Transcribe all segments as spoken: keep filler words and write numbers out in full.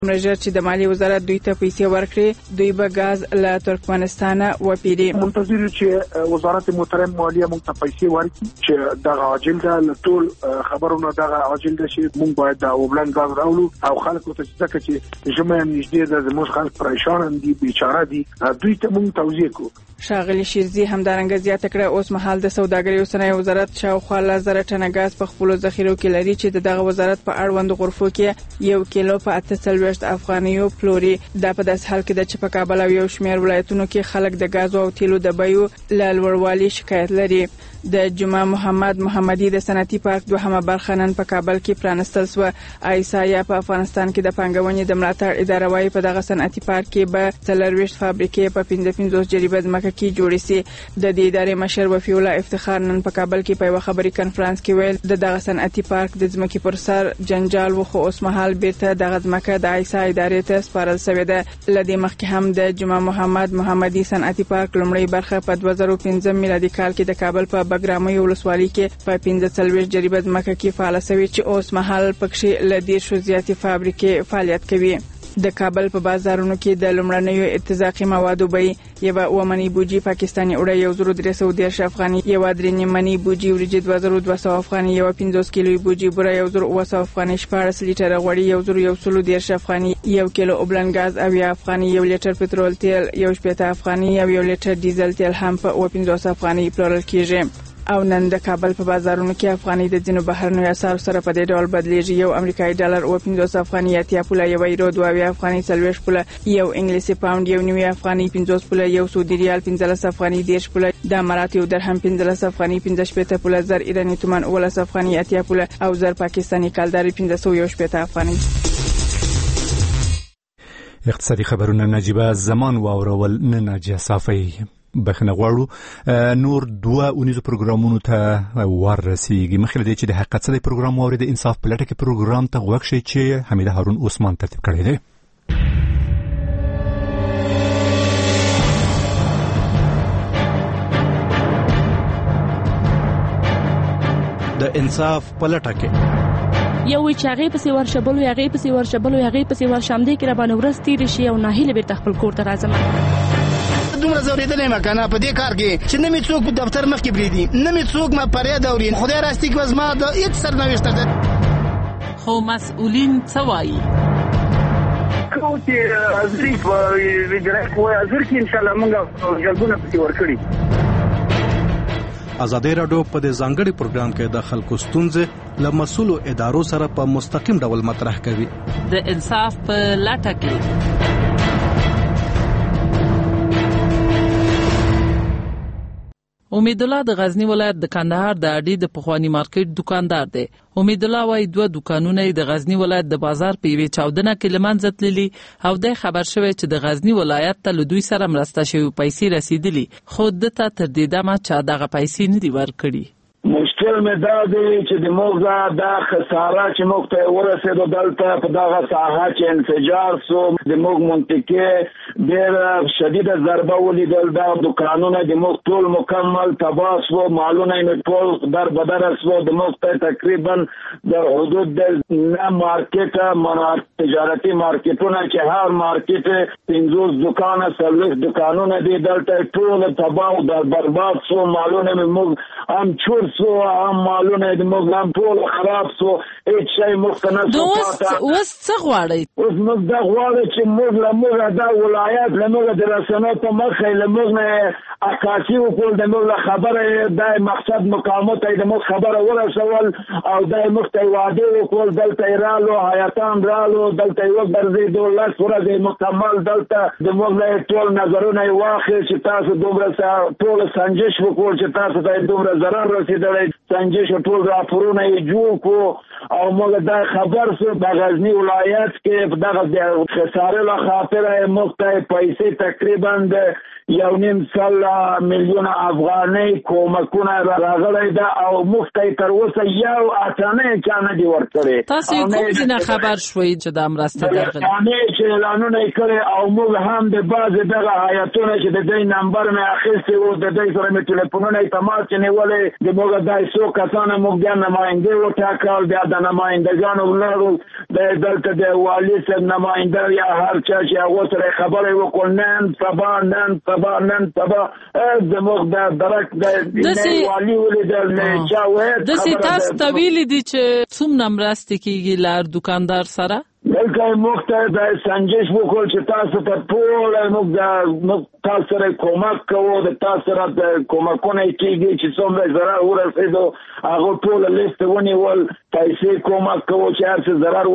ژر چې د مالیې وزارت دوی ته پیسې ورکړي دوی به غاز له ترکمنستان وپیري. منتظر چې وزارت محترم مالیه موږ ته پیسې ورکړي چې دغه عاجل ده ټول خبرونه دغه عاجل ده چې موږ باید د اوبلن غاز راولو او خلکو ته ځکه چې ژمه نږدې ده زموږ خلک پریشان دي بیچاره دي دوی ته موږ توضیح کوو. ښاغلي شیرزي همدارنګه زیاته کړه اوس مهال د سوداګرۍ او صنایع وزارت شاوخوا لس زره ټنه غاز په خپلو ذخیرو کې لري چې دغه وزارت په اړوند غرفو کې یو کیلو په اته څلوېښت افغانیو پلوري. دا په داسې حال کې ده چې په کابل او یو شمېر ولایتونو کې خلک د غاز او تیلو د بیو له لوړوالي شکایت لري. د جمعه محمد محمدي د صنعتي پارک دوهمه برخه نن په کابل کې پرانستل شو. ایسایا په افغانستان کې د پانګونې د ملاتړ اداره وايي په دغه صنعتي پارک کې به څلرويشت فابریکې په پنځه پنځوس جریبه ځمکه کې جوړې شي. د دې ادارې مشر وفي الله افتخار نن په کابل کې په یو خبري کانفرنس کې ویل د دغه صنعتي پارک د ځمکې پر سر جنجال و خو اوس مهال بیرته دغه ځمکه د ایسا ادارې ته سپارل شوې ده. لدې مخکې هم د جمعه محمد محمدي صنعتي پارک لومړی برخه په دوه زره پنځم میلادي کال کې د کابل په بګرامي ولسوالۍ کې په پنځه څلوېښت جریبه ځمکه کې فعال شوی چې اوس مهال پکې لدې شو زیاتې فابریکې فعالیت کوي. د کابل په بازارونو کې د لومړنیو ارتزاقي موادو بیې یو ومنی بوجي پاکستاني اوړه یو زر درې سوه دېرش افغاني، یو درې نیمنی بوجي وریجې دوه زره دوه سوه افغاني، یو پنځوس کیلو بوجي بوره یو زر اوه سوه افغاني، شپاړس لیټره غوړي یو زر یو سل دېرش افغاني، یو کیلو اوبلن غاز اویا افغاني، یو لیټر پټرول تیل یو شپېته افغاني او یو لیټر ډیزل تیل هم په اوه پنځوس افغاني پلورل کیږي. او نن د کابل په بازارونو کې افغاني د ځینو بهرنیو اسعارو سره په دې ډول بدلیږي. یو امریکایي ډالر اوه پنځوس افغاني، اتیا پوله، یو یورو دوه افغاني، څلوېښت پوله، یو انګلیسي پاوند یو نوي افغاني، پنځوس پوله، یو سعودي ریال پنځلس افغاني، دېرش پوله، د امارات یو درهم پنځلس افغاني، پنځه شپېته پوله، زر ایراني تومان اوولس افغاني، اتیا پوله او زر پاکستاني کالداري پنځه سوه یو شپېته افغاني. اقتصادي خبرونه نجيبه زمان واورول نه ناجیه صافی بخنه غواړو نور دوه اونیزو پروګرامونو ته ورسیږي. مخکې دې چې د حقیقت څخه پروګرام ووري د انصاف پلټه کې پروګرام ته غوښ شي چې حمیده هارون عثمان ترتیب کړی دی. د انصاف پلټه کې یو وی چاغې پسې ورشبل او هغه پسې ورشبل او هغه پسې ورشمدې کې را باندې ورستې شي او ناهیله به خپل کور ته راځم. دومره زوریدلې ما کنه په دې کار کې چې نه می څوک په دفتر مخ کې بریدي، نه می څوک ما پرې دورین خدای راستي کې وزما د هیڅ سرنوشت ده. خو مسؤلین څه وایي؟ کوم چې ازري په ویډیو کوی ازر کې ان شاء الله موږ جلبونه پکې ورکړي. ازادي راډیو په دې ځانګړي پروګرام کې د خلکو ستونزې له مسؤلو ادارو سره په مستقیم ډول مطرح کوي. د انصاف په لټه کې امید الله د غزنی ولایت د کندهار د اډې د پخوانی مارکیټ دکاندار دی. امید الله وايي دوه دکانونه د غزنی ولایت د بازار په یوه چاودنه کې لمنځه تللي او د خبر شوی چې د غزنی ولایت ته له دوی سره مرسته شوی پیسې رسیدلي، خو د ته تر دې دمه چا دغه پیسې نه دی ورکړي. مشکل مې دا دی چې د موږ دا خساره چې موږ ته ورسېدو دلته په دغه ساحه چې انفجار سو د موږ منطقې ډېره شدیده ضربه ولیدل. دا دکانونه د موږ ټول مکمل تباه سو، مالونه یې ټول در بدر سو. د موږ ته تقریبا د حدود د نه مارکیټ تجارتي مارکیټونه چې هر مارکیټ پنځوس دکانه څلوېښت دکانونه دي دلته ټول تباه او در برباد سو. مالونه مې موږ هم چور سو، هم مالونه د موږ هم ټول خراب سو، هیڅ شی موږ ته نه سو پاته. اوس څه غواړئ؟ اوس موږ دا غواړو چې موږ له موږ دا ولایت له موږ د رسنیو په مخې له موږ نه عکاسي وکړو، د موږ له خبره دا مقصد مقامات د موږ خبره ورسول او دا موږ ته وعده وکړل دلته یې رالو حیاتان رالو دلته یې وګرځېدو لس ورځې مکمل دلته د موږ له ټول نظرونه یې واخیست چې تاسو دومره ټول سنجش وکړو چې تاسو ته دومره ضرر رسېدلی، سنجش ټول راپورونه یې جوړ کړو او موږ دا خبر سو د غزنی ولایت کې په دغه د خسارې له خاطره موږ ته پیسې تقریبا د یو نیم سل میلیونه افغانۍ کومکونه راغلی ده او موږ ته تر اوسه یو اتانه چا نه دي ورکړی. تاسو کوم ځای نه خبر شوئ چې دا مرسته درغلي؟ چې اعلانونه یې کړي او موږ هم د بعضې دغه هیاتونه چې د دوی نمبر مې اخیستی و د دوی سره مې ټلیفونونه یې تماس چې نیولی د موږ دا څو څو کسانه موږ د نماینده وټاکل بیا د نمایندګانو ولرو د دلته د والي صاحب نماینده یا هر چا چې هغه سره خبرې وکړ نن سبا نن سبا نن سبا د موږ د درک د والي ولیدل نه چا وې د سي تاسو طویل دي چې څومره مرسته کیږي لار دکاندار سره دلته موږ ته د سنجش وکړ چې تاسو ته ټول موږ د موږ تاسو سره کومک کوو د تاسو سره د کومکونه کیږي چې څومره ضرر ورسېدو هغه ټول لیست ونیول پیسې کومک کوو چې هر څه ضرر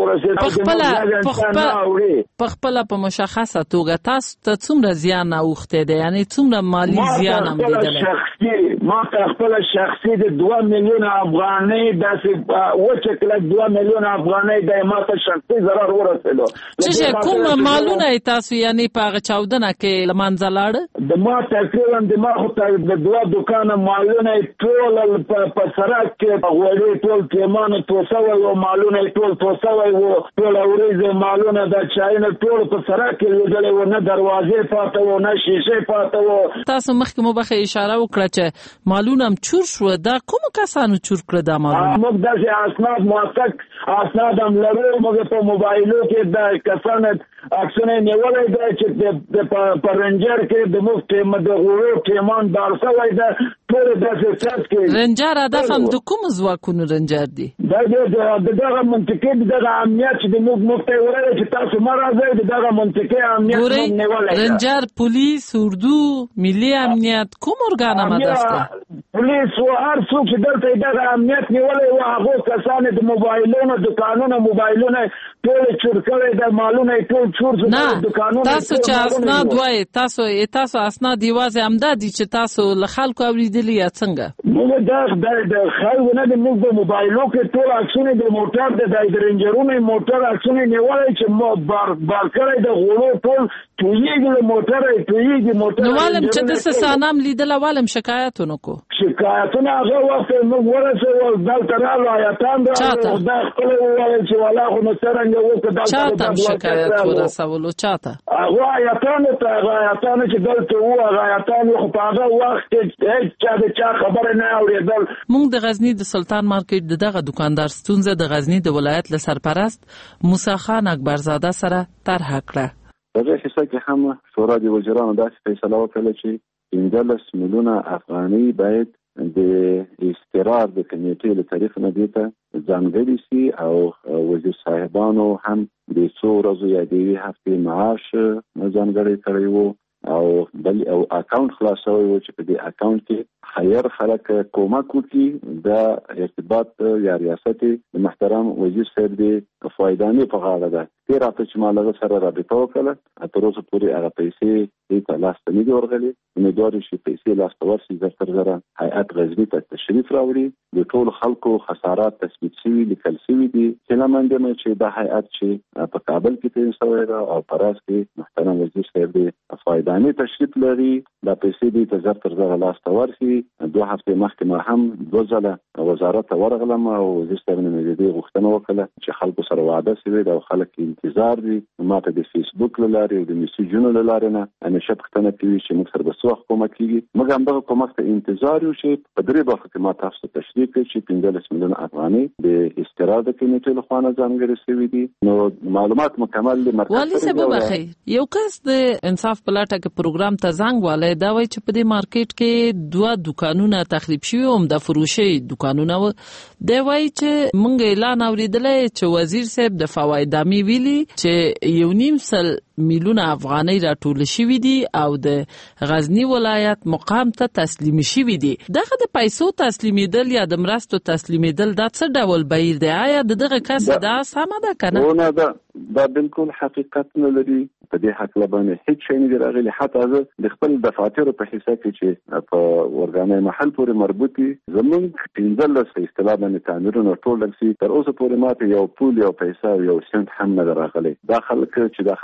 ورسېد په خپل په مشخصه توګه تاسو ته څومره زیان اوخته دي یعنی څومره مالی زیان هم لیدل شخصي ما ته خپل شخصي د دوه میلیون افغانۍ داسې وچه کله دوه میلیون افغانۍ د ما ته شخصي ضرر ورسېدو چې کوم مالونه تاسو یعنی په چاودنه کې لمنځه لاړ د ما تقریبا د ما خو د دوه دکانه مالونه ټول په سرک کې غوړې ټول کېمانه توسوي او مالونه ټول توسوي او ټول اوريزه مالونه د چاینه ټول په سرک کې لیدل او نه دروازې پاتې او نه شیشه پاتې او تاسو مخکې مو به اشاره وکړه چې مالونه هم چور شو دا کوم کسانو چور کړ دا مالونه موږ د اسناد موثق اسناد هم لرو موږ په موبایلو کې د کسانو عکسونه نیولای دی چې د پرنجر کې د مفت مدغورو کېمان دارسوي د ټول د سیاست کې رنجر هدف هم د کوم ځواکونو رنجر دي دا د دغه منطقې دغه امنیت چې د موږ مفت ورته چې تاسو مرزه دغه منطقې امنیت نیولای رنجر پولیس اردو ملي امنیت کوم ارګان هدف دی پولیس او هر څوک چې دلته دغه امنیت نیولای او هغه کسان د موبایلونو دکانونو موبایلونه ټول چور کړي د مالونه ټول چور زو دکانونو تاسو چې اسناد وای تاسو تاسو اسناد دیوازه امدادي چې تاسو له خلکو اوریدلی یا څنګه موږ دا د خلکو نه د موږ په موبایلو کې ټول عکسونه د موټر د رنجرونو موټر عکسونه نیولای چې مو بار بار کړی د غوړو ټول تویږي موټر تویږي موټر نو ولم چې د سسانم لیدل ولم شکایتونه کو شکایتونه هغه وخت موږ ورسېو دلته راغلو آیاتان دا خپل وویل چې ولا خو نو څنګه وکړه چاته شکایت ورسولو چاته هغه آیاتان ته هغه آیاتان چې دلته وو هغه آیاتان خو په هغه وخت کې هیڅ چا د چا خبره نه اورېدل موږ د غزنی د سلطان مارکیټ دغه دکاندار ستونزه د غزنی د ولایت له سرپرست موسی خان اکبرزاده سره طرح کړه په دې حصہ کې هم شورا د وزیرانو داسې فیصله وکړه چې پنځلس میلیونه افغانۍ باید د استقرار د کمیټې له طرف نه دیته ځانګړي سي او وزیر صاحبانو هم د څو ورځو یا د یوې هفتې معاش ځانګړی کړی وو او بل او اکاونټ خلاصوي و چې په دې اکاونټ کې خیر خلک کومک وکړي د ارتباط یا ریاست محترم وزیر صاحب دی فایدانه په غاړه ده تیر هفته چې ما له سره رابطه وکړه تر اوسه پورې هغه پیسې دې لاس ته نه دي ورغلي امیدوار شي پیسې لاس ته ورسي زر تر زره هیئت غزنی ته تشریف راوړي د ټول خلکو خسارات تثبیت شوي لیکل شوي دي چې لمنډه چې د هیئت چې په کابل کې تیر شوی ده او پراس کې محترم وزیر صاحب دی فایدانه تشریف لري دا پیسې دې ته زر تر زره لاس ته ورسي دوه هفته مخکې ما هم دوه ځله وزارت ته ورغلم او وزیر صاحب نه مې دې غوښتنه وکړه چې خلکو سره وعده شوی دا خلک انتظار دي ما ته د فیسبوک له لارې او د میسجونو له لارې نه همیشه پوښتنه کوي چې موږ سره به څه وخت کومک کیږي موږ هم دغه کومک ته انتظار یو چې په درې برخو کې ما تاسو ته تشریح کړی چې پنځلس میلیونه افغانۍ د استقرار د کمیټې له خوا نه ځانګړي شوي دي نو معلومات مکمل دي والي صاحب بخیر یو کس د انصاف پلاټه کې پروګرام ته زنګ والي دا وایي چې په دې مارکیټ کې دوه دکانونه تخریب شوي هم د فروشي دکانونه و دی وایي چې موږ اعلان اوریدلې چې وزیر صاحب د فوایدامي ویلي چې یو نیم سل میلیونه افغانۍ راټول شوي دي او د غزنی ولایت مقام ته تسلیم شوي دي دغه د پیسو تسلیمیدل یا د مرستو تسلیمیدل دا څه ډول بهیر دی آیا دغه کس دا سمه ده کنه نه دا دا بالکل حقیقت نه لري په دې حق لبانه هیڅ شي نه راغلي حتی زه د خپل دفاتر په حساب کې چې په ورګانې محل پورې مربوطي زمونږ پنځلس اصطلاح باندې تعمیرونه ټول لګسي تر اوسه پورې ماته یو پول یو پیسې یو سنت هم نه راغلي دا خلک چې دا خبره کوي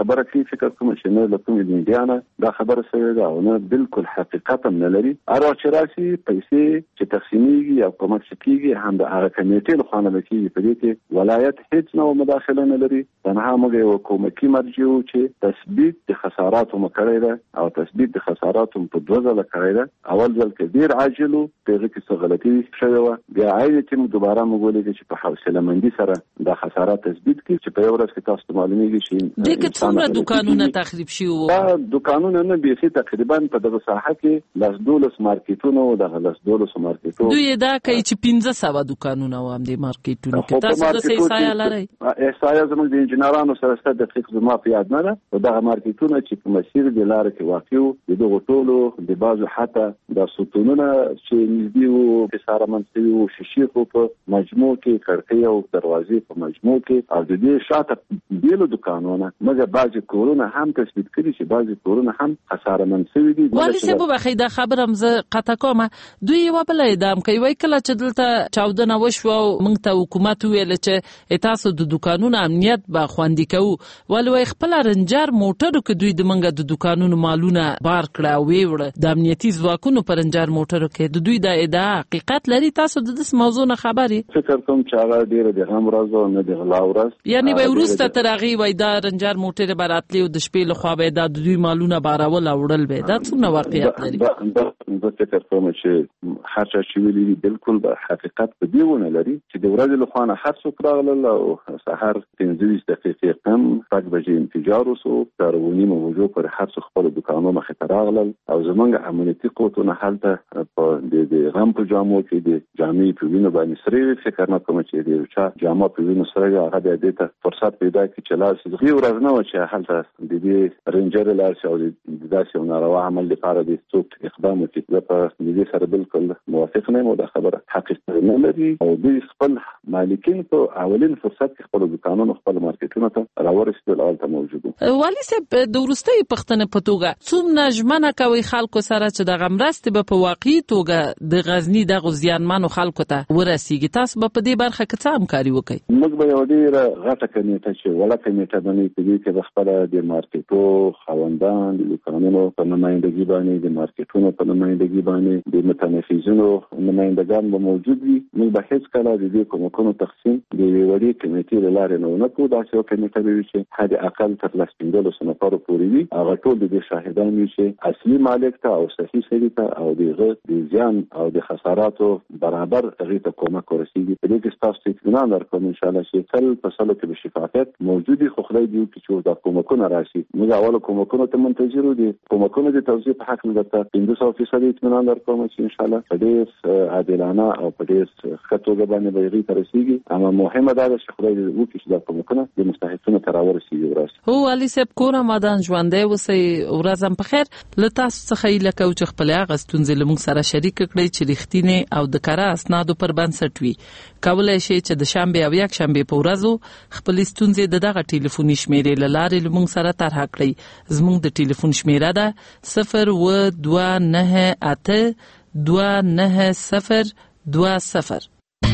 فکر کوم چې نه له کومې میډیا نه دا خبره شوې ده او نه بالکل حقیقت هم نه لري. هر وخت چې راشي پیسې چې تقسیمیږي او کومک کېږي هم د هغه کمیټې لخوا نه کېږي. په دې کې ولایت هیڅ نوع مداخله نه لري. تنها موږ یو حکومتي مرجع چې تثبیت د خساراتو مو کړی ده او تثبیت د خساراتو په دوه ځله کړی ده. اول ځل کې ډېر عاجل و، په هغې کې څه غلطي شوې وه. بیا عین ټیم دوباره موږ ولیدل چې په حوصله مندي سره دا خسارات تثبیت کړي چې په یو ورځ کې تاسو ته معلومیږي چې دې کې څومره دوکانونه تخریب شوي وو؟ دا دوکانونه نه بیخي تقریبا په دغه ساحه کې لس دولس مارکیټونه و. دغه لس دولسو مارکیټو دوی دا کوي چې پنځه سوه دوکانونه و همدې مارکیټونو کې. تاسو داسې احصایه لرئ؟ احصایه زموږ د انجینرانو سره ستا دقیق زما په یاد نه ده. خو دغه مارکیټونه چې په مسیر د لارې کې واقع وو د دغو ټولو د بعضو حتی دا ستونونه چې نږدې وو حصارمند شوي وو، شیشې خو په مجموع کې کړکۍ او دروازې په مجموع کې او د دې شاته بیلو دوکانونه مګر بعضې کورونه هم تثبیت کړي چې بعضې کورونه هم خسارمند شوي دي. والي صاحب وبخئ دا خبره هم زه قطع کوم. دوی یوه بله ادعام کوي وایي کله چې دلته چاودنه وشوه او موږ ته حکومت وویل چې تاسو د دوکانونو امنیت به خوندي کوو، ولې وایي خپله رنجر موټرو کې دوی د موږ د دوکانونو مالونه بار کړه او ویې وړه. د امنیتي ځواکونو په رنجر موټرو کې د دوی دا ادعا حقیقت لري؟ تاسو د دې موضوع نه خبر یې؟ فکر کوم چې هغه ډېره د غم ورځ او نه د غلا ورځ، یعنې به وروسته تر هغې وایي دا رنجر موټرې به راتلې او د شپې لخوا به دا د دوی مالونه بارول او وړل به. دا څومره واقعیت لري؟ زه فکر کوم چې هر چا چې ویلي دي بالکل به حقیقت په دې ونه لري چې د ورځې لخوا نه هر څوک راغلل او سهار پنځه ویشت دقیقې کم شپږ بجې انفجار وسو. تر اوه نیمه بجو پورې هر څوک خپلو دوکانونو مخې ته راغلل او زموږ امنیتي قوتونه هلته په د غم په جامو کې د جامې په وینو باندې سرې وې. فکر نه کوم چې د یو چا جامه په وینو سره وي هغه بیا دې ته فرصت پیدا کړي چې لاړ شي. دغې ورځ نه وه چې هلته د دې رینجر لاړ شي او د داسې یو ناروا عمل لپاره د څوک اقدام وکړي. زه په دې سره بالکل موافق نه یم او دا خبره حقیقت نه لري او دوی خپل مالکین په اولین فرصت کې خپل دوکانونو خپل مارکیټونو ته راورسېدل او هلته موجود وو. والي صاحب د وروستۍ پوښتنې په توګه څومره ژمنه کوئ خلکو سره چې دغه مرستې به په واقعي توګه د غزني دغو زیانمنو خلکو ته ورسیږي؟ تاسو به په دې برخه کې څه همکاري وکړئ؟ موږ به یوه ډېره غټه کمیټه چې وړه کمیټه باندې په دې کې به خپله د مارکیټو خاوندان د دوکانونو په نمایندګي باندې د مارکیټونو په نمایندګي باندې د متنفذینو نمایندګان به موجود وي. موږ به هېڅ کله د دې کومکونو تقسیم د یوې وړې کمیټې له لارې نه ونه کړو. داسې یوه کمیټه به وي چې حد اقل تر لس پنځلسو نفرو پورې وي. هغه ټول د دې شاهدان وي چې اصلي مالک ته او صحیح سړي ته او د هغه د زیان او د خساراتو برابر هغې ته کومک ورسېږي. په دې کې ستاسو ته اطمینان درکوم انشاءالله چې سل په سلو کې به شفافیت موجود وي. خو خدای دې وکړي چې دا کومکونه راشي. موږ اولو کومکونو ته منتظر وو. د کومکونو د توزیع په حق مې درته پنځه سوه فیصد اطمینان درکوم چې انشاءالله په ډېر عادلانه او په ډېر ښه توګه باندې به هغې ته رسېږي. اما مهمه دا ده چې خدای دې وکړي چې دا کومکونه د مستحقینو ته راورسېږي ورځ. هو والي صاحب کور آمادان ژوندی اوسئ. ورځ هم په خیر. له تاسو څخه هیله کوو چې خپلې هغه ستونزې له موږ سره شریکه کړئ چې رښتینې او د کره اسنادو پر بنسټ وي. کولی شئ چې د شنبې او یک شنبې په ورځو خپلې ستونزې د دغه ټلیفوني شمېرې له لارې له موږ سره طرحه کړئ. زموږ د ټلیفون شمېره ده صفر اووه دوه نهه اته دوه نهه صفر دوه صفر.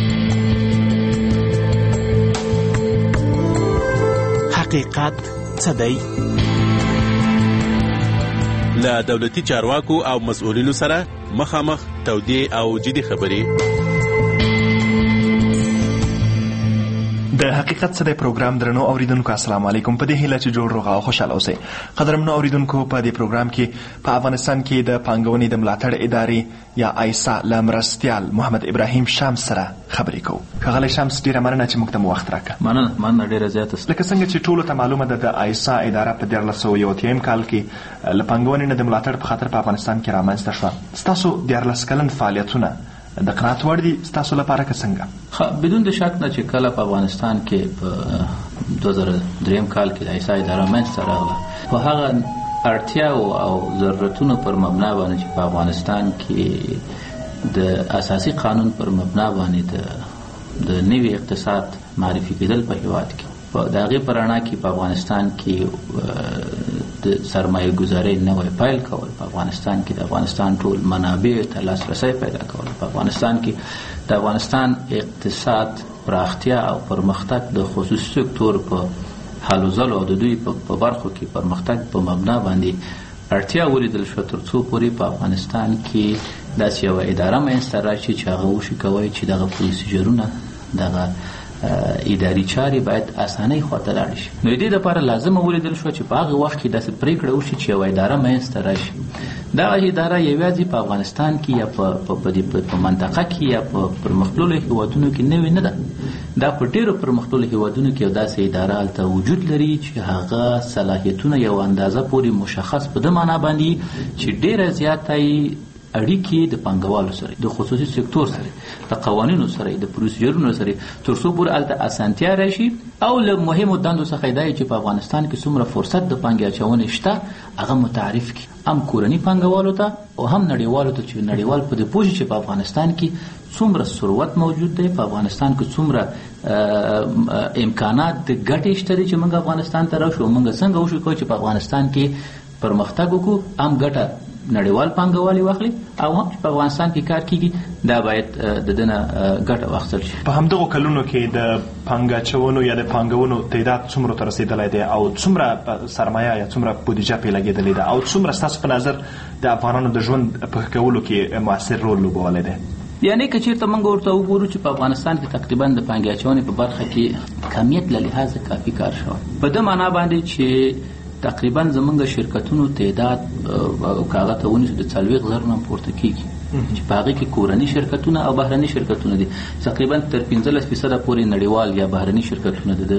حقیقت څه دی؟ له دولتي چارواکو او مسؤلینو سره مخامخ تودې او جدي خبرې. د حقیقت څه دی پروګرام درنو اوریدونکو السلام علیکم. په دې هیله چې جوړ روغ او خوشاله اوسئ. قدرمنو اوریدونکو په دې پروګرام کې په افغانستان کې د پانګونې د ملاتړ ادارې یا ایسا له مرستیال محمد ابراهیم شمس سره خبرې کوو. ښاغلی شمس ډېره مننه چې موږ ته مو وخت راکړه. مننه مننه ډېره زیاته. لکه څنګه چې ټولو ته معلومه ده د ایسا اداره په دیارلس سوه یو اتیا کال کې له پانګونې نه د ملاتړ په خاطر په افغانستان کې رامنځته شوه. ستاسو دیارلس کلن فعالیتونه د قناعت وړ دي ستاسو لپاره که څنګه؟ بدون د شک نه چې کله په افغانستان کې په دوه زره دریم کال کې د ایسا اداره منځته راغله په هغه اړتیاو او ضرورتونو پر مبنا باندې چې په افغانستان کې د اساسي قانون پر مبنا باندې د د نوي اقتصاد معرفي کېدل په هېواد کې په د هغې په رڼا کې په افغانستان کې د سرمایه ګذارۍ نوی پیل کول، په افغانستان کې د افغانستان ټول منابع ته لاسرسی پیدا کول، په افغانستان کې د افغانستان اقتصاد پراختیا او پرمختګ د خصوصي سکتور په هلو ځلو او د دوی په برخو کې پرمختګ په مبنا باندې اړتیا ولیدل شوه تر څو پورې په افغانستان کې داسې یوه اداره منځته راشي چې هغه وشي کوی چې دغه پروسیجرونه دغه اداري چارې باید اسانۍ خواته لاړې شي. نو د دې دپاره لازمه ولیدل شوه چې په هغه وخت کې داسې پرېکړه وشي چې یوه اداره منځته راشي. دغه اداره یوازې په افغانستان کې یا په منطقه کې یا په پرمختللو هېوادونو کې نوې نه ده. دا په ډېرو پرمختللو هېوادونو کې یو داسې اداره هلته وجود لري چې هغه صلاحیتونه یو اندازه پورې مشخص په ده معنا باندې چې ډېره زیاته یې اړیکې د پانګوالو سره، د خصوصي سکتور سره، د قوانینو سره، د پروسیجرونو سره، تر څو پورې هلته اسانتیا راشي. او له مهمو دندو څخه دا چې په افغانستان کې څومره فرصت د پانګې اچونې شته هغه متعارف کړي، هم کورني پانګوالو ته او هم نړیوالو ته، چې نړیوال په دې پوه شي چې په افغانستان کې څومره ثروت موجود دی، په افغانستان کې څومره امکانات د ګټې شته دي چې موږ افغانستان ته راشو او موږ څنګه وشو کوو چې په افغانستان کې پرمختګ وکړو، هم ګټه نړیوال پانګوالي واخلي او هم چې په افغانستان کې کار کیږي دا باید د دنه ګټه واخیستل شي. په همدغو کلونو کې د پانګه اچونو یا د پانګونو تعداد څومره ته رسېدلی دی او څومره سرمایه یا څومره بودیجه پرې لګېدلې ده او څومره ستاسو په نظر د افغانانو د ژوند په ښه کولو کې مؤثر رول لوبولی دی؟ یعنې که چېرته موږ ورته وګورو چې په افغانستان کې تقریبا د پانګې اچونې په برخه کې کمیت له لحاظه کافي کار شوی، په ده معنا باندې چې تقریبا زمونږ شرکتونو تعداد کاغه ته ونیسو د څلوېښت زرو نه پورته کېږي چې په هغې کې کورني شرکتونه او بهرني شرکتونه دي. تقریبا تر پنځلس فیصده پورې نړیوال یا بهرني شرکتونه د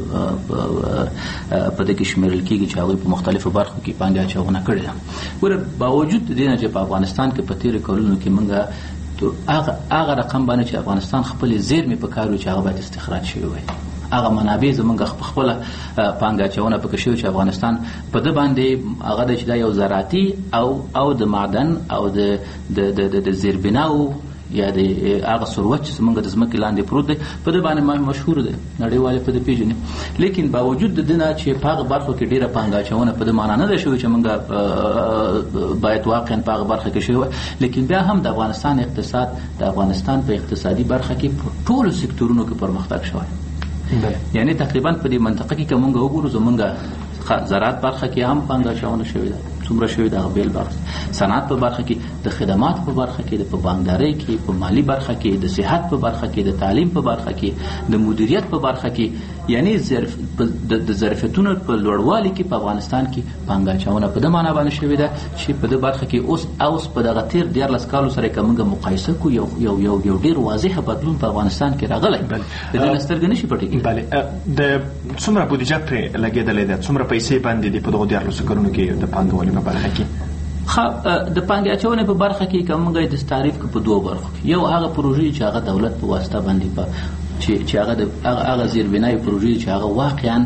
په دې کې شمیرل کېږي چې هغوی په مختلفو برخو کې پانګه اچونه کړې ده. ګوره باوجود د دې نه چې په افغانستان کې په تېرو کلونو کې موږ هغه رقم باندې چې افغانستان خپلې زیرمې په کار وي چې هغه باید استخراج شوي وای، هغه منابع زمونږ خپله پانګه اچونه پکې شوې چې افغانستان په ده باندې هغه ده چې دا یو زراعتي او او د معدن او د د زیربناو یا د هغه ثروت چې زمونږ د ځمکې لاندې پروت دی په ده باندې مشهور دی، نړیوال یې په ده پېژني. لیکن باوجود د دې نه چې په هغه برخو کې ډېره پانګه اچونه په ده معنا نه ده شوې چې موږ باید واقعا په هغه برخه کې شوې وای، لیکن بیا هم د افغانستان اقتصاد د افغانستان په اقتصادي برخه کې په ټولو سکتورونو کې پرمختګ شوی. یعنی تقریبا په دې منطقه کې که موږ وګورو زمونږ زراعت برخه کې هم پانګه اچونه شوې ده، څومره شوې ده هغه بېل برخه، صنعت په برخه کې، د خدمات په برخه کې، په بانکدارۍ کې، په مالي برخه کې، د صحت په برخه کې، د تعلیم په برخه کې، د مدیریت په برخه کې، یعنی د ظرفیتونو په لوړوالي کې په افغانستان کې پانګه اچونه په ده معنا باندې شوې ده چې په دې برخه کې اوس اوس په دغه تېر دیارلس کالو سره که موږ مقایسه کړو یو یو یو یو ډېر واضحه بدلون په افغانستان کې راغلی، د دې نه سترګې نه شي پټې کېدلی. بله، د څومره بودیجه پرې لګېدلی ده، څومره پیسې باندې دي په دغو دیارلسو کلونو کې د پانګونې په برخه کې؟ د پانګې اچونې په برخه کې که موږ یې تعریف کړو په دوو برخو کې، یو هغه پروژې چې هغه دولت په واسطه باندې په چې هغه د هغه زیربنایي پروژې چې هغه واقعا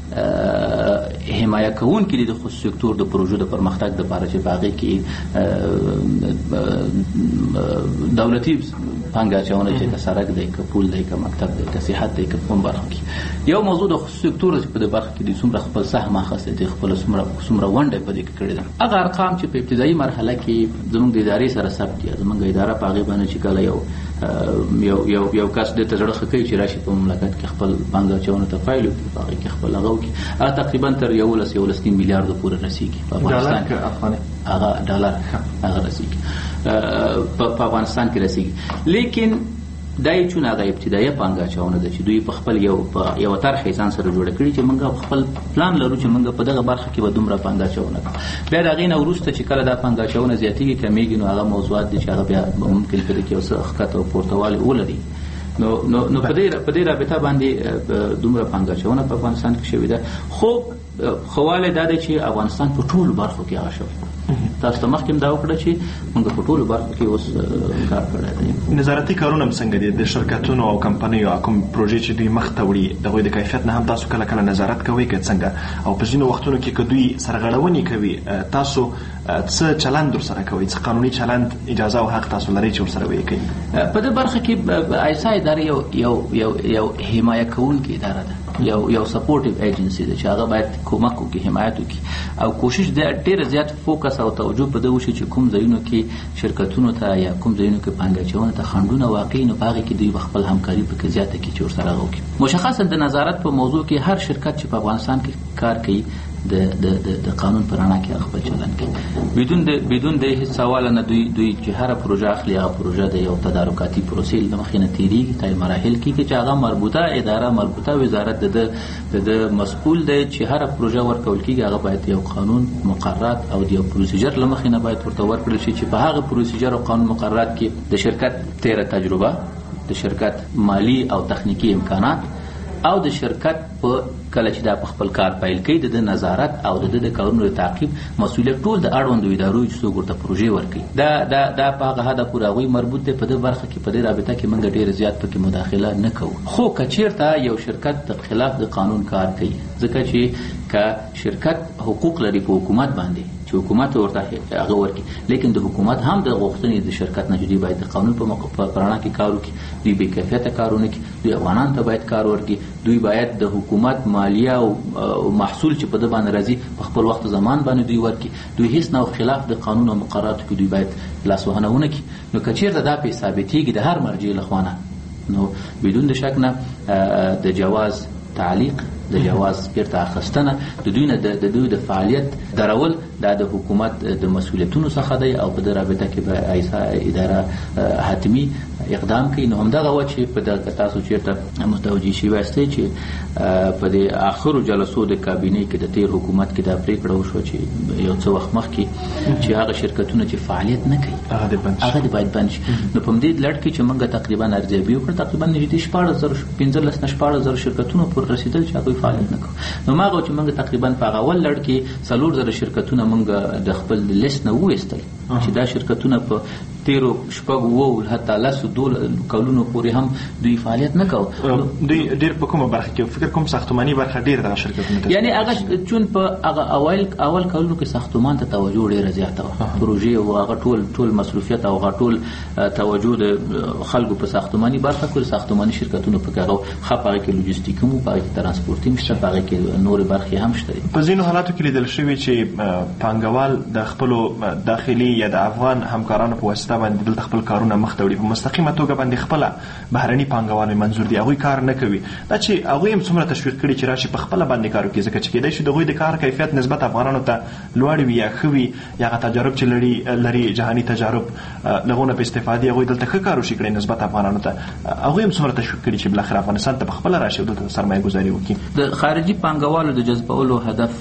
حمایه کوونکي دي د خصوصي سکتور د پروژو د پرمختګ دپاره چې په هغې کې دولتي پانګه اچونه چې که سړک دی، که پول دی، که مکتب دی، که صحت دی، که کوم برخه کې یو موضوع د خصوصي سکتور چې په دې برخه کې دي څومره خپل سهم اخیستی دی، خپله څومره ونډه په دې کې کړې ده. هغه ارقام چې په ابتدایي مرحله کې زموږ د ادارې سره ثبت دي، زموږ اداره په هغې باندې چې کله یو یو یو یو کس دې ته زړه ښه کوي چې راشي په مملکت کې خپل پانګه اچونه ته فایل وکړي، په هغې کې خپل هغه وکړي، هغه تقریبا تر یولس یولس نیم میلیارډو پورې رسېږي په افغانستان کې، هغه ډالر هغه رسېږي په افغانستان کې رسېږي. لیکن دا یې چون هغه ابتدایه پانګه اچونه ده چې دوی په خپل یو یوه طرحه ځان سره جوړه کړي چې موږ خپل پلان لرو چې موږ په دغه برخه کې به دومره پانګه اچونه کوو. بیا د هغې نه وروسته چې کله دا پانګه اچونه زیاتېږي کمیږي، نو هغه موضوعات دي چې هغه بیا ممکن په دې کې یو څه ښکته او پورتهوالی ولري. نو نو نو په دې په دې رابطه باندې دومره پانګه اچونه په افغانستان کې شوې ده. خو ښه والی دا دی چې افغانستان په ټولو برخو کې هغه شوی. تاسو ته مخکې دا وکړه چې موږ په ټولو برخو کې اوس کار کړی دی. نظارتي کارونه هم څنګه دي؟ د شرکتونو او کمپنیو کوم پروژې چې دوی مخ ته وړي د هغوی د کیفیت نه هم تاسو کله کله نظارت کوئ که څنګه؟ او په ځینو وختونو کې که دوی سرغړونې کوي تاسو څه چلند ورسره کوئ؟ څه قانوني چلند اجازه او حق تاسو لرئ چې ورسره ویې کوئ؟ په دې برخه کې ایسا اداره یو یو یو یو حمایه کوونکې اداره ده. یو یو سپورټیو ایجنسی ده چې هغه باید کومک وکړي، حمایت وکړي او کوشش د ډېر زیات فوکس او توجه په دغه شي چې کوم ځایونو کې شرکتونو ته یا کوم ځایونو کې پانګه اچونه ته خنډونه واقعي نو په هغه کې دوی خپل همکاري پکې زیاته کړي چې ورسره وکړي. مشخصا د نظارت په موضوع کې هر شرکت چې په افغانستان کې کار کوي د د د قانون پر رڼا کې خپل چلند کوي بدون د بدون د هیڅ سوال نه. دوی دوی چې هر پروژه اخلي هغه پروژه د یو تدارکاتي پروسې له مخې نه تیریږي تای مراحل کې چې هغه مربوطه اداره مربوطه وزارت د د مسؤل دی چې هر پروژه ورکول کېږي هغه باید یو قانون مقررات او یو پروسیجر له مخې نه باید ورته ورکړل شي چې په هغه پروسیجر او قانون مقررات کې د شرکت تیره تجربه، د شرکت مالی او تخنیکی امکانات او د شرکت په کله چې دا په خپل کار پیل کوي د نظارت او د د کارونو تعقیب مسؤلیت ټول د اړوندو ادارو چې څوک ورته پروژې ورکوي دا دا دا په هغه هدف پورې هغوی مربوط دی. په دې برخه کې په دې رابطه کې موږ ډېر زیات پکې مداخله نه کوو. خو که چېرته یو شرکت د خلاف د قانون کار کوي ځکه چې که شرکت حقوق لري په حکومت باندې چې حکومت ورته هغه ورکړي، لیکن د حکومت هم د غوښتنې د شرکت نه جدي باید د قانون په رڼا کې کار وکړي، دوی بې کیفیته کارونه کوي، دوی افغانانو ته باید کار ورکړي، دوی باید د حکومت مالیه او محصول چې په ده باندې راځي په خپل وخت زمان باندې دوی ورکړي، دوی هیڅ نوع خلاف د قانون او مقرراتو کې دوی باید لاسوهنه ونه کړي. نو که چېرته دا پې ثابتېږي د هر مرجع له خوا نه نو بدون د شک نه د جواز تعلیق، د جواز بیرته اخیستنه د دوی نه د دوی د فعالیت درول دا د حکومت د مسؤلیتونو څخه دی او په دې رابطه کې به اداره حتمی اقدام کوي. نو همدغه و چې په دغه تاسو چېرته متوجه شوي یاستئ چې په د آخرو جلسو د کابینې کې د تیر حکومت کې دا پرېکړه وشوه چې یو څه وخت مخکې چې هغه شرکتونه چې فعالیت نه کوي هغه د باید بند شي. نو په همدې لړ کې چې موږ تقریبا ارزیابي وکړه تقریبا نږدې شپاړس زره پنځلس نه شپاړس زره شرکتونو پورې رسېدل چې هغوی فعالیت نه کوي. نو ما چې موږ تقریبا په هغه اول لړ کې څلور زره شرکتونه موږ د خپل لیست نه وویستل چې دا شرکتونه په تیرو شپږو وو حتی لسو دول کلونو پورې هم دوی فعالیت نه کوي. دوی ډېر په کومه برخه کې فکر کوم ساختماني برخه ډېر دغه شرکتونه یعنی هغه چون په هغه اول اول کلونو کې ساختمان ته توجه ډېره زیاته وه، پروژې او هغه ټول ټول مصروفیت او هغه ټول توجه د خلکو په ساختماني برخه کې ساختماني شرکتونو په هغه ښه په هغه کې لوجستیک هم په هغه کې ترانسپورټي هم شته، په هغه کې نورې برخې هم شته. په ځینو حالاتو کې لیدل شوي چې پانګوال د خپلو داخلي یا د افغان همکارانو په واسطه باندې دلته خپل کارونه مخ ته وړي، په مستقیمه توګه باندې خپله بهرني پانګوال منظور دي هغوی کار نه کوي. دا چې هغوی هم څومره تشویق کړي چې راشي په خپله باندې کار وکړي ځکه چې کېدای شي د هغوی د کار کیفیت نسبت افغانانو ته لوړ وي یا ښه وي یا هغه تجارب چې لري لري جهاني تجارب له هغو نه په استفادې هغوی دلته ښه کار وشي کړی نسبت افغانانو ته. هغوی هم څومره تشویق کړي چې بالاخره افغانستان ته په خپله راشي او دلته سرمایه ګذاري وکړي. د خارجي پانګوالو د جذبولو هدف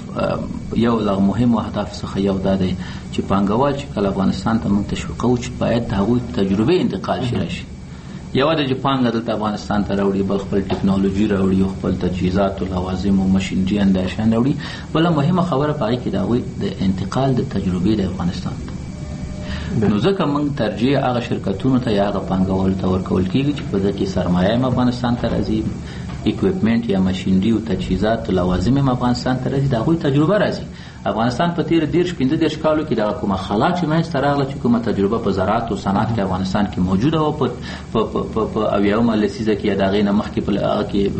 یو له مهمو اهداف څخه یو دا دی چې پانګوال چې کله افغانستان ته موږ تشویقوو چې باید د هغوی تجربې انتقال شي راشي. یوه د چې پانګه دلته افغانستان ته راوړي، بل خپل ټکنالوژي راوړي او خپل تجهیزات او لوازم او مشینري انداشان راوړي. بله مهمه خبره په هغې کې د هغوی د انتقال د تجربې د افغانستان ته. نو ځکه موږ ترجیح هغه شرکتونو ته یا هغه پانګوالو ته ورکول کېږي چې په دې کې سرمایه هم افغانستان ته راځي، اکویپمنټ یا مشینري او تجهیزات او لوازم هم افغانستان ته راځي، د هغوی تجربه راځي. افغانستان په تیر دېرش پنځه دېرش کالو کې دغه کومه خلا چې منځته راغله چې کومه تجربه په زراعت او صنعت کې افغانستان کې موجوده وه په په اویاومه لسیزه کې یا د هغې نه مخکې په هغه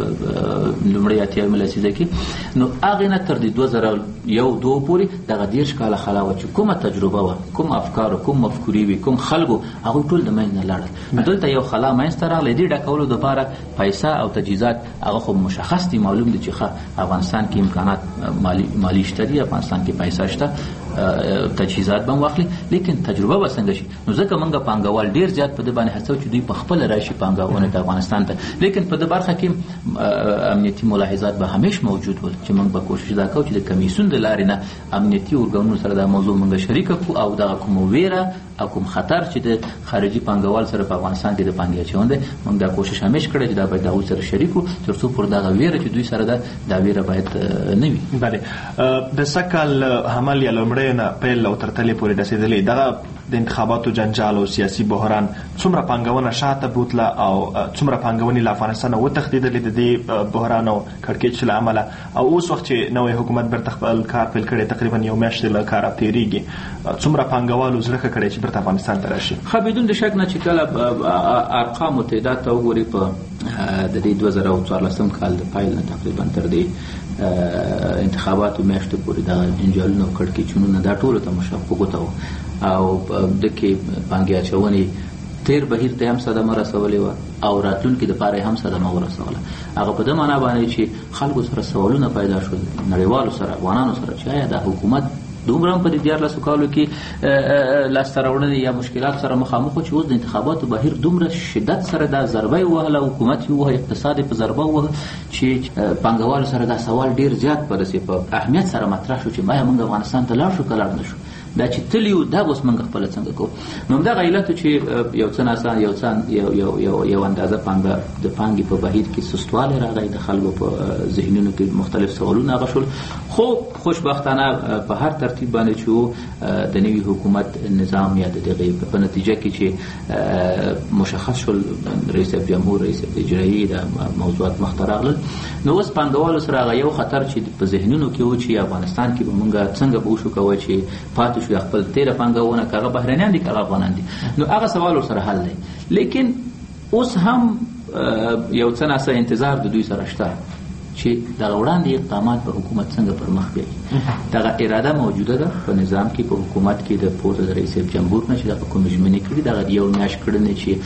کې لومړۍ اتیاومه لسیزه کې نو هغې نه تر د دوه زره یو دوه پورې دغه دېرش کاله خلا وه چې کومه تجربه وه، کوم افکار کوم مفکورې وي، کوم خلکو هغوی ټول د منځ نه لاړل. دلته یو خلا منځته راغله، دې ډکولو دپاره پیسه او تجهیزات هغه خو مشخص دي، معلوم دي چې ښه افغانستان کې امکانات مالی مالی شته دي، افغانستان کې پیسه شته، تجهیزات به هم واخلي، لیکن تجربه به څنګه شي. نو ځکه موږ پانګوال ډېر زیات په دې باندې هڅوو چې دوی په خپله راشي پانګونه ته افغانستان ته، لیکن په دې برخه کې امنیتي ملاحظات به همیش موجود ول چې موږ به کوشش دا کوو چې د کمیسیون د لارې نه امنیتي ارګانونو سره دا موضوع موږ شریکه کړو او دغه کومه ویره او کوم خطر چې د خارجي پانګوال سره په افغانستان کې د پانګې اچون دی موږ دا کوشش همیش کړی چې دا باید د هغوی سره شریک کړو تر څو پر دغه ویره چې دوی سره ده دا ویره باید نه وي. بله د سږ کال حمل یا لومړی نه پیل او تر تلې پورې رسېدلې دغه د انتخاباتو جنجال او سیاسي بحران څومره پانګونه شاته بوتله او څومره پانګونې له افغانستانه وتښتېدلې د دې بحران او کړکېچ له امله، او اوس وخت چې نوی حکومت بیرته خپل کار پیل کړی تقریبا یو میاشت له کاره تېرېږي، څومره پانګوالو زړه ښه کړی چې بیرته افغانستان ته راشي؟ ښه بدون د شک نه چې کله ارقام او تعداد ته وګوري په د دې دوه زره څوارلسم کال د پیل نه تقریبا تر دې انتخاباتو میاشتو پورې دا جنجالونه او کړکېچونه دا ټولو ته مشابه وو او دغه پانګې اچونې تیر بهیر ته هم صدمه رسولې وه او راتلونکي دپاره هم صدمه ورسوله. هغه په دې معنا باندې چې خلکو سره سوالونه پیدا شول، نړیوالو سره، افغانانو سره، چې آیا دا حکومت دومره په دې دیارلسو کالو کې لاسته راوړنې یا مشکلات سره مخامخ و چې اوس د انتخاباتو بهیر دومره شدت سره دا ضربه یې ووهله، حکومت یې ووهه، اقتصاد یې په ضربه ووهه چې پانګوالو سره دا سوال ډېر زیات په داسې په اهمیت سره مطرح شو چې آیا موږ افغانستان ته لاړ شو که لاړ نه شو، دا چې تللی و دا اوس موږ خپله څنګه کوو. نو همدغه علتو چې یو څه ناڅه یو څه یو یو یو یو اندازه پانګه د پانګې په بهیر کې سستوالی راغی، د خلکو په ذهنونو کې مختلف سوالونه هغه شول. خو خوشبختانه په هر ترتیب باندې چې د نوي حکومت نظام یا د دغې په نتیجه کې چې مشخص شول رئیس جمهور، رئیس اجرایي، د موضوعات مخته راغلل، نو اوس پانګوالو سره هغه یو خطر چې په ذهنونو کې و چې افغانستان کې به موږ څنګه به وشو کوی چې پاتې شو خپل تیره پانګونه که هغه بهرنیان دي که هغه افغانان دي، نو هغه سوال ورسره حل دی. لیکن اوس هم یو څه ناڅه انتظار د دوی سره شته چې دغه وړاندې اقدامات به حکومت څنګه پر مخ بیایي. دغه اراده موجوده ده په نظام کې، په حکومت کې د پورته د رئیس جمهور نه چې دغه کومې ژمنې کړي، دغه یو میاشت کړنې چې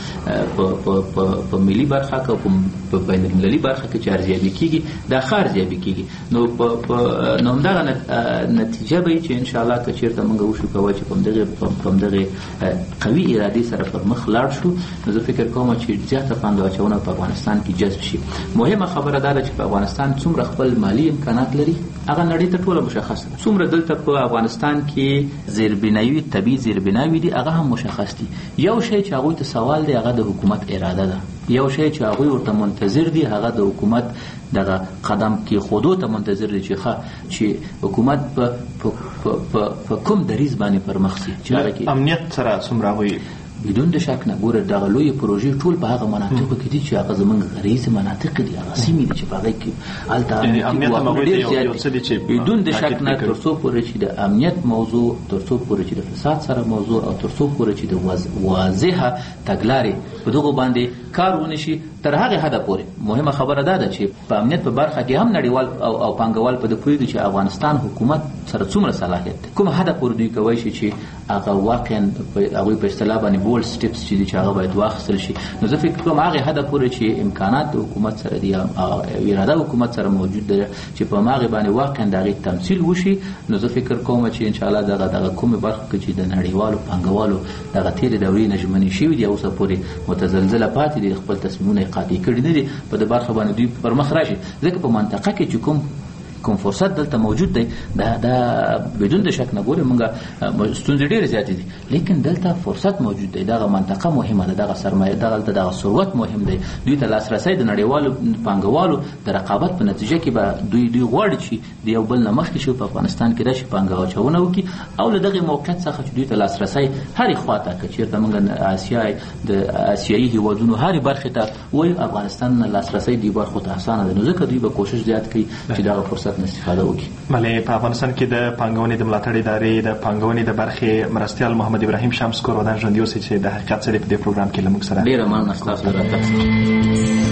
په ملي برخه کې او په بین المللي برخه کې چې ارزیابي کېږي دا ښه ارزیابي کېږي، نو نو همدغه نتیجه به وي چې انشاءالله که چېرته موږ وشو کوی چې په همدغې قوي ارادې سره پر مخ لاړ شو، نو زه فکر کوم چې زیاته پانګه اچونه په افغانستان کې جذب شي. مهمه خبره دا ده چې په افغانستان څومره خپل مالی امکانات لري هغه نړۍ ته ټوله مشخص ده. څومره دلته په افغانستان کې زیربناوي، طبیعي زیربناوي دي هغه هم مشخص دي. یو شی چې هغوی ته سوال دی هغه د حکومت اراده ده، یو شی چې هغوی ورته منتظر دي هغه د حکومت دغه قدم کې خودو ته منتظر دي چې ښه چې حکومت په کوم دریځ باندې پر مخ ځي چې هغه کې امنیت سره څومره هغوی بدون د شک نه. ګوره دغه لویې پروژې ټول په هغه مناطقو کې دي چې هغه زموږ غریزې مناطق دي، هغه سیمې دي چې په هغې کې هلته بدون د شک نه تر څو پورې چې د امنیت موضوع، تر څو پورې چې د فساد سره موضوع، او تر څو پورې چې د واضحه تګلارې په دغو باندې کار ونه شي، تر هغه حده پورې مهمه خبره دا ده چې په امنیت په برخه کې هم نړیوال او پانګوال په دې پوهېږي چې افغانستان حکومت سره څومره صلاحیت دی، کوم حده پورې دوی کولی شي چې هغه واقعا هغوی په اصطلاح باندې بولډ سټیپس چې دي چې هغه باید واخیستل شي. نو زه فکر کوم هغې حده پورې چې امکانات د حکومت سره دي، اراده حکومت سره موجود ده چې په هغې باندې واقعا د هغې تمثیل وشي، نو زه فکر کوم چې انشاءالله دغه دغه کومې برخو کې چې د نړیوالو پانګوالو دغه تېرې دورې نه ژمنې شوي دي اوسه پورې متزلزله پاتې دي، خپل تصمیمونه یې قاطع کړي نه دي، په دې برخه باندې دوی پر مخ راشي. ځکه په منطقه کې چې کوم کوم فرصت دلته موجود دی دا دا بدون د شک نه ګورې موږ ستونزې ډېرې زیاتې دي، لیکن دلته فرصت موجود دی. دغه منطقه مهمه ده، دغه سرمایه دغه دغه ثروت مهم دی، دوی ته لاسرسی د نړیوالو پانګوالو د رقابت په نتیجه کې به دوی دوی غواړي چې د یو بل نه مخکې شي په افغانستان کې راشي پانګه اچونه وکړي، او له دغې موقعیت څخه چې دوی ته لاسرسی هرې خوا ته که چېرته موږ اسیا د اسیایي هېوادونو هرې برخې ته وایو افغانستان نه لاسرسی دې برخو ته اسانه ده، نو ځکه دوی به کوشش زیات کوي چې دغه فرصت استفاده وکړي. بله، په افغانستان کې د پانګونې د ملاتړ ادارې د پانګونې د برخې مرستیال محمد ابراهیم شمس کور ودان ژوندي اوسئ چې د حقیقت سره په دې پروګرام کې له موږ سره ډېره مننه ستاسو د راتګ څخه.